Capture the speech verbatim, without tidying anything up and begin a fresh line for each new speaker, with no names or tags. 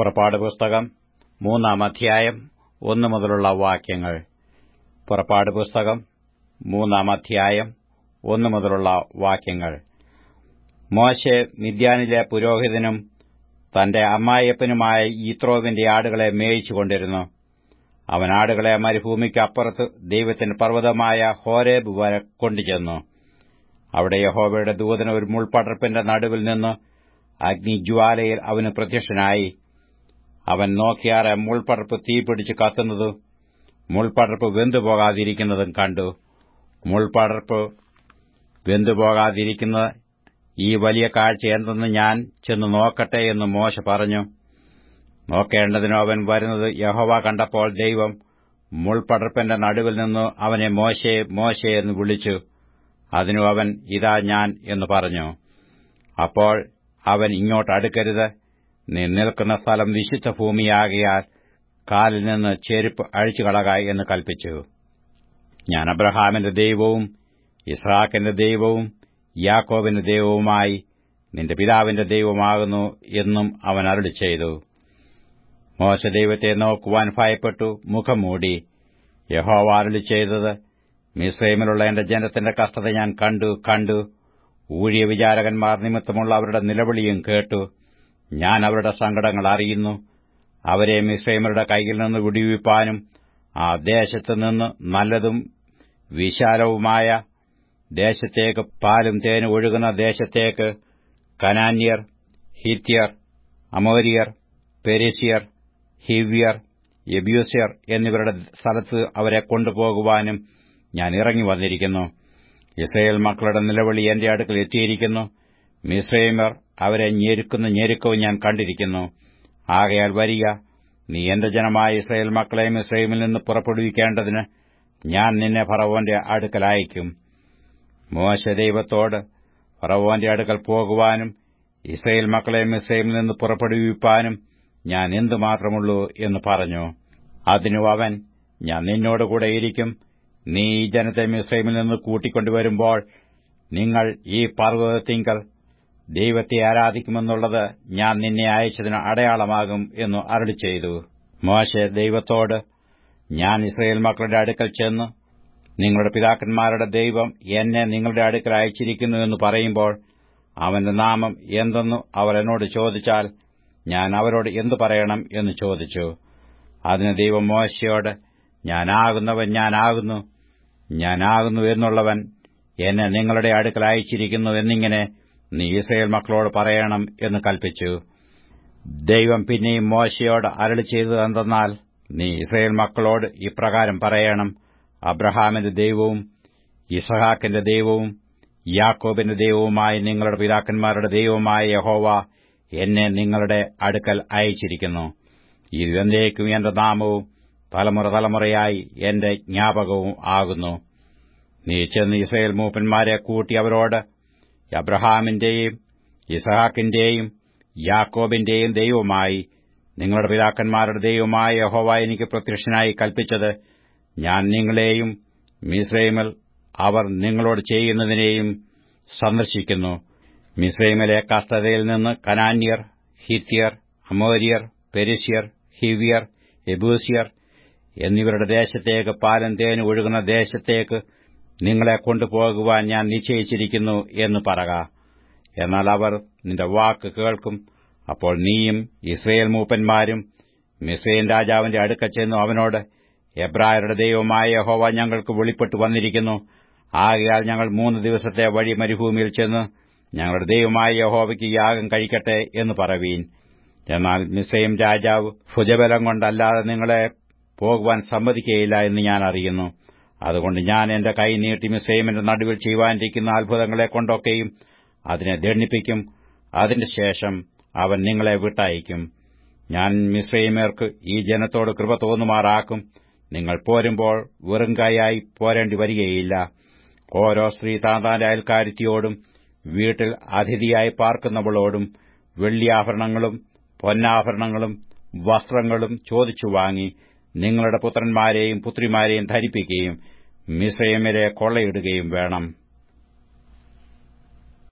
പുറപ്പാട് പുസ്തകം മൂന്നാം അധ്യായം ഒന്നു മുതലുള്ള വാക്യങ്ങൾ. പുറപ്പാട് പുസ്തകം മൂന്നാം അധ്യായം ഒന്നു മുതലുള്ള വാക്യങ്ങൾ. മോശെ മിദ്യാനിലെ പുരോഹിതനും തന്റെ അമ്മായിയപ്പനുമായ യിത്രോവിന്റെ ആടുകളെ മേയിച്ചുകൊണ്ടിരുന്നു. അവൻ ആടുകളെ മരുഭൂമിക്ക് അപ്പുറത്ത് ദൈവത്തിന്റെ പർവ്വതമായ ഹോരേബ് വരെ കൊണ്ടുചെന്നു. അവിടെ യഹോവയുടെ ദൂതന് ഒരു മുൾപടർപ്പിന്റെ നടുവിൽ നിന്ന് അഗ്നിജ്വാലയിൽ അവന് പ്രത്യക്ഷനായി. അവൻ നോക്കിയാറെ മുൾപടർപ്പ് തീപിടിച്ച് കത്തുന്നതും മുൾപടർപ്പ് വെന്തുപോകാതിരിക്കുന്നതും കണ്ടു. മുൾപടർപ്പ് വെന്തുപോകാതിരിക്കുന്ന ഈ വലിയ കാഴ്ച എന്തെന്ന് ഞാൻ ചെന്ന് നോക്കട്ടെ എന്ന് മോശെ പറഞ്ഞു. നോക്കേണ്ടതിനു അവൻ വരുന്നത് യഹോവ കണ്ടപ്പോൾ ദൈവം മുൾപടർപ്പിന്റെ നടുവിൽ നിന്ന് അവനെ മോശെ മോശെ എന്ന് വിളിച്ചു. അതിനു അവൻ ഇതാ ഞാൻ എന്ന് പറഞ്ഞു. അപ്പോൾ അവൻ ഇങ്ങോട്ട് അടുക്കരുത്, നീ നിൽക്കുന്ന സ്ഥലം വിശുദ്ധ ഭൂമിയാകയാൽ കാലിൽ നിന്ന് ചെരുപ്പ് അഴിച്ചുകളക എന്ന് കൽപ്പിച്ചു. ഞാൻ അബ്രഹാമിന്റെ ദൈവവും യിസ്ഹാക്കിന്റെ ദൈവവും യാക്കോബിന്റെ ദൈവവുമായി നിന്റെ പിതാവിന്റെ ദൈവമാകുന്നു എന്നും അവൻ അരുളിച്ചെയ്തു. മോശെ ദൈവത്തെ നോക്കുവാൻ ഭയപ്പെട്ടു മുഖം മൂടി. യഹോവ അരുളിച്ചെയ്തത്, മിസ്രയീമിലുള്ള എന്റെ ജനത്തിന്റെ കഷ്ടത ഞാൻ കണ്ടു കണ്ടു ഊഴിയ വിചാരകന്മാർ നിമിത്തമുള്ള അവരുടെ നിലവിളിയും കേട്ടു. ഞാൻ അവരുടെ സങ്കടങ്ങൾ അറിയുന്നു. അവരെ മിസ്രയീമ്യരുടെ കൈയിൽ നിന്ന് വിടുവിപ്പാനും ആ ദേശത്തുനിന്ന് നല്ലതും വിശാലവുമായ ദേശത്തേക്ക്, പാലും തേനും ഒഴുകുന്ന ദേശത്തേക്ക്, കനാന്യർ, ഹിത്യർ, അമോര്യർ, പെരിസ്യർ, ഹിവ്യർ, യെബൂസ്യർ എന്നിവരുടെ സ്ഥലത്ത് അവരെ കൊണ്ടുപോകുവാനും ഞാൻ ഇറങ്ങി വന്നിരിക്കുന്നു. യിസ്രായേൽ മക്കളുടെ നിലവിളി എന്റെ അടുക്കൽ എത്തിയിരിക്കുന്നു. മിസ്രയീമ്യർ അവരെ ഞെരുക്കുന്ന ഞെരുക്കവും ഞാൻ കണ്ടിരിക്കുന്നു. ആകയാൽ വരിക, നീ എന്റെ ജനമായ യിസ്രായേൽ മക്കളെ മിസ്രയീമിൽ നിന്ന് പുറപ്പെടുവിക്കേണ്ടതിന് ഞാൻ നിന്നെ ഫറവോന്റെ അടുക്കൽ അയക്കും. മോശെ ദൈവത്തോട് ഫറവോന്റെ അടുക്കൽ പോകുവാനും യിസ്രായേൽ മക്കളെ മിസ്രയീമിൽ നിന്ന് പുറപ്പെടുവിപ്പാനും ഞാൻ എന്തുമാത്രമുള്ളൂ എന്ന് പറഞ്ഞു. അതിനു അവൻ, ഞാൻ നിന്നോടുകൂടെ ഇരിക്കും. നീ ഈ ജനത്തെ മിസ്രയീമിൽ നിന്ന് കൂട്ടിക്കൊണ്ടുവരുമ്പോൾ നിങ്ങൾ ഈ പർവ്വതത്തിങ്കൽ ദൈവത്തെ ആരാധിക്കുമെന്നുള്ളത് ഞാൻ നിന്നെ അയച്ചതിന് അടയാളമാകും എന്നു അരുളിച്ചെയ്തു. മോശെ ദൈവത്തോട്, ഞാൻ ഇസ്രായേൽ മക്കളുടെ അടുക്കൽ ചെന്ന് നിങ്ങളുടെ പിതാക്കന്മാരുടെ ദൈവം എന്നെ നിങ്ങളുടെ അടുക്കൽ അയച്ചിരിക്കുന്നു എന്ന് പറയുമ്പോൾ അവന്റെ നാമം എന്തെന്നു അവർ എന്നോട് ചോദിച്ചാൽ ഞാൻ അവരോട് എന്തു പറയണം എന്ന് ചോദിച്ചു. അതിന് ദൈവം മോശെയോട്, ഞാനാകുന്നവൻ ഞാനാകുന്നു, ഞാനാകുന്നു എന്നുള്ളവൻ എന്നെ നിങ്ങളുടെ അടുക്കൽ അയച്ചിരിക്കുന്നു എന്നിങ്ങനെ നീ ഇസ്രായേൽ മക്കളോട് പറയണം എന്ന് കൽപ്പിച്ചു. ദൈവം പിന്നെയും മോശെയോട് അരുളിച്ചെയ്തത് എന്തെന്നാൽ, നീ ഇസ്രായേൽ മക്കളോട് ഇപ്രകാരം പറയണം, അബ്രഹാമിന്റെ ദൈവവും യിസ്ഹാക്കിന്റെ ദൈവവും യാക്കോബിന്റെ ദൈവവുമായ നിങ്ങളുടെ പിതാക്കന്മാരുടെ ദൈവമായ യഹോവ എന്നെ നിങ്ങളുടെ അടുക്കൽ അയച്ചിരിക്കുന്നു. ഇത് എന്നേക്കും എന്റെ നാമവും തലമുറ തലമുറയായി എന്റെ ജ്ഞാപകവും ആകുന്നു. നീ ചെന്ന് ഇസ്രായേൽ മൂപ്പന്മാരെ കൂട്ടി അവരോട്, അബ്രഹാമിന്റെയും യിസ്ഹാക്കിന്റെയും യാക്കോബിന്റെയും ദൈവമായി നിങ്ങളുടെ പിതാക്കന്മാരുടെ ദൈവമായ യഹോവ എനിക്ക് പ്രത്യക്ഷനായി കൽപ്പിച്ചത്, ഞാൻ നിങ്ങളെയും മിസ്രയീമിൽ അവർ നിങ്ങളോട് ചെയ്യുന്നതിനെയും സന്ദർശിക്കുന്നു. മിസ്രയീമിലെ കഷ്ടതയിൽ നിന്ന് കനാന്യർ, ഹിത്യർ, അമോര്യർ, പെരിസ്യർ, ഹിവ്യർ, യെബൂസ്യർ എന്നിവരുടെ ദേശത്തേക്ക്, പാലും തേനും ഒഴുകുന്ന ദേശത്തേക്ക് നിങ്ങളെ കൊണ്ടുപോകുവാൻ ഞാൻ നിശ്ചയിച്ചിരിക്കുന്നു എന്ന് പറക. എന്നാൽ അവർ നിന്റെ വാക്ക് കേൾക്കും. അപ്പോൾ നീയും ഇസ്രായേൽ മൂപ്പന്മാരും മിസ്രയീം രാജാവിന്റെ അടുക്കൽ ചെന്നു അവനോട്, എബ്രായരുടെ ദൈവമായ യഹോവ ഞങ്ങൾക്ക് വെളിപ്പെട്ടു വന്നിരിക്കുന്നു. ആകയാൽ ഞങ്ങൾ മൂന്ന് ദിവസത്തെ വഴി മരുഭൂമിയിൽ ചെന്ന് ഞങ്ങളുടെ ദൈവമായ യഹോവയ്ക്ക് യാഗം കഴിക്കട്ടെ എന്ന് പറവീൻ. എന്നാൽ മിസ്രയീം രാജാവ് ഭുജബലം കൊണ്ടല്ലാതെ നിങ്ങളെ പോകുവാൻ സമ്മതിക്കുകയില്ല എന്ന് ഞാൻ അറിയുന്നു. അതുകൊണ്ട് ഞാൻ എന്റെ കൈ നീട്ടി മിസ്രയീമിന്റെ നടുവിൽ ചെയ്യുവാനിരിക്കുന്ന അത്ഭുതങ്ങളെ കൊണ്ടൊക്കെയും അതിനെ ദണ്ഡിപ്പിക്കും. അതിന്റെ ശേഷം അവൻ നിങ്ങളെ വിട്ടയക്കും. ഞാൻ മിസ്രയീമ്യർക്ക് ഈ ജനത്തോട് കൃപ തോന്നുമാറാക്കും. നിങ്ങൾ പോരുമ്പോൾ വെറും കൈയായി പോരേണ്ടി വരികയില്ല. ഓരോ സ്ത്രീ താന്താന്റെ അയൽക്കാരത്തിയോടും വീട്ടിൽ അതിഥിയായി പാർക്കുന്നവളോടും വെള്ളിയാഭരണങ്ങളും പൊന്നാഭരണങ്ങളും വസ്ത്രങ്ങളും ചോദിച്ചു വാങ്ങി നിങ്ങളുടെ പുത്രന്മാരെയും പുത്രിമാരെയും ധരിപ്പിക്കുകയും മിസ്രയീമ്യരെ കൊള്ളയിടുകയും വേണം.